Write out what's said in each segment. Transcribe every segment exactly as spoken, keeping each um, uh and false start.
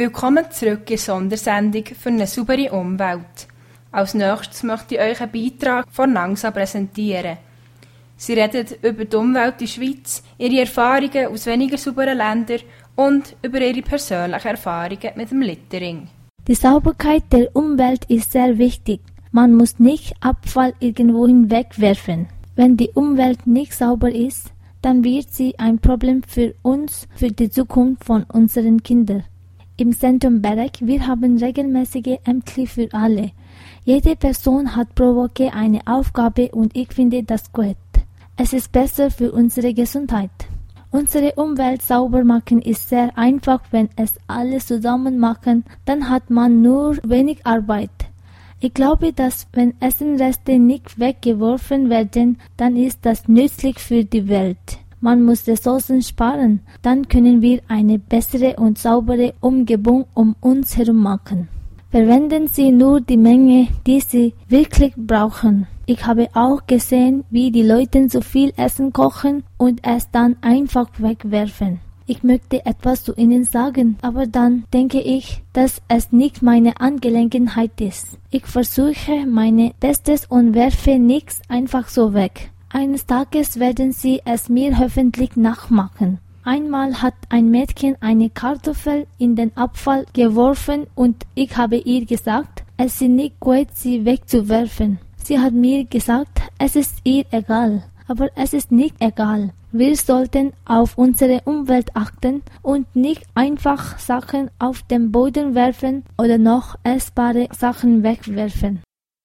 Willkommen zurück in der Sondersendung für eine saubere Umwelt. Als nächstes möchte ich euch einen Beitrag von NANGSA präsentieren. Sie reden über die Umwelt in der Schweiz, ihre Erfahrungen aus weniger sauberen Ländern und über ihre persönlichen Erfahrungen mit dem Littering. Die Sauberkeit der Umwelt ist sehr wichtig. Man muss nicht Abfall irgendwohin wegwerfen. Wenn die Umwelt nicht sauber ist, dann wird sie ein Problem für uns, für die Zukunft von unseren Kindern. Im Zentrum Berek, wir haben regelmäßige Ämter für alle. Jede Person hat pro Woche eine Aufgabe und ich finde das gut. Es ist besser für unsere Gesundheit. Unsere Umwelt sauber machen ist sehr einfach, wenn es alle zusammen machen, dann hat man nur wenig Arbeit. Ich glaube, dass wenn Essenreste nicht weggeworfen werden, dann ist das nützlich für die Welt. Man muss Ressourcen sparen, dann können wir eine bessere und saubere Umgebung um uns herum machen. Verwenden Sie nur die Menge, die Sie wirklich brauchen. Ich habe auch gesehen, wie die Leute so viel Essen kochen und es dann einfach wegwerfen. Ich möchte etwas zu Ihnen sagen, aber dann denke ich, dass es nicht meine Angelegenheit ist. Ich versuche mein Bestes und werfe nichts einfach so weg. Eines Tages werden Sie es mir hoffentlich nachmachen. Einmal hat ein Mädchen eine Kartoffel in den Abfall geworfen und ich habe ihr gesagt, es ist nicht gut, sie wegzuwerfen. Sie hat mir gesagt, es ist ihr egal. Aber es ist nicht egal. Wir sollten auf unsere Umwelt achten und nicht einfach Sachen auf den Boden werfen oder noch essbare Sachen wegwerfen.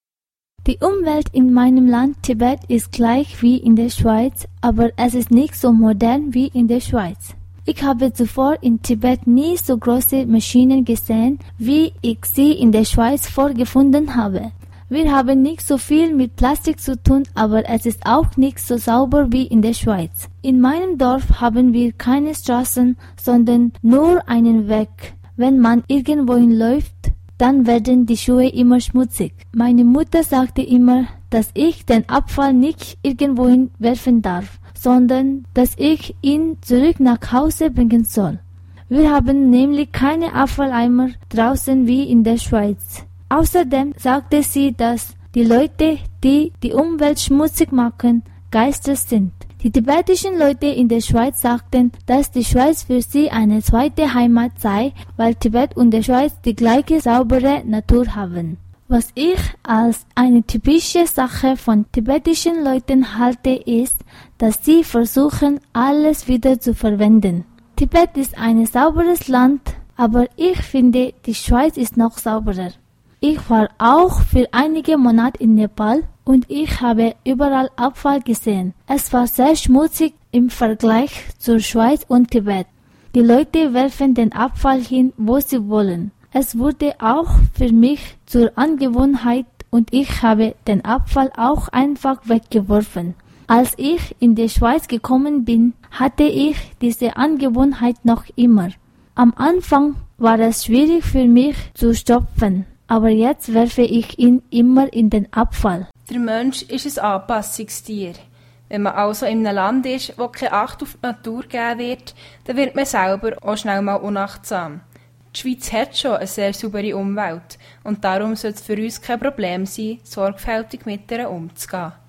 Die Umwelt in meinem Land Tibet ist gleich wie in der Schweiz, aber es ist nicht so modern wie in der Schweiz. Ich habe zuvor in Tibet nie so große Maschinen gesehen, wie ich sie in der Schweiz vorgefunden habe. Wir haben nicht so viel mit Plastik zu tun, aber es ist auch nicht so sauber wie in der Schweiz. In meinem Dorf haben wir keine Straßen, sondern nur einen Weg. Wenn man irgendwohin läuft, dann werden die Schuhe immer schmutzig. Meine Mutter sagte immer, dass ich den Abfall nicht irgendwohin werfen darf, sondern dass ich ihn zurück nach Hause bringen soll. Wir haben nämlich keine Abfalleimer draußen wie in der Schweiz. Außerdem sagte sie, dass die Leute, die die Umwelt schmutzig machen, Geister sind. Die tibetischen Leute in der Schweiz sagten, dass die Schweiz für sie eine zweite Heimat sei, weil Tibet und die Schweiz die gleiche saubere Natur haben. Was ich als eine typische Sache von tibetischen Leuten halte, ist, dass sie versuchen, alles wieder zu verwenden. Tibet ist ein sauberes Land, aber ich finde, die Schweiz ist noch sauberer. Ich war auch für einige Monate in Nepal und ich habe überall Abfall gesehen. Es war sehr schmutzig im Vergleich zur Schweiz und Tibet. Die Leute werfen den Abfall hin, wo sie wollen. Es wurde auch für mich zur Angewohnheit und ich habe den Abfall auch einfach weggeworfen. Als ich in die Schweiz gekommen bin, hatte ich diese Angewohnheit noch immer. Am Anfang war es schwierig für mich zu stopfen. Aber jetzt werfe ich ihn immer in den Abfall. Der Mensch ist ein Anpassungstier. Wenn man also in einem Land ist, wo keine Acht auf die Natur gegeben wird, dann wird man selber auch schnell mal unachtsam. Die Schweiz hat schon eine sehr saubere Umwelt und darum sollte es für uns kein Problem sein, sorgfältig mit ihr umzugehen.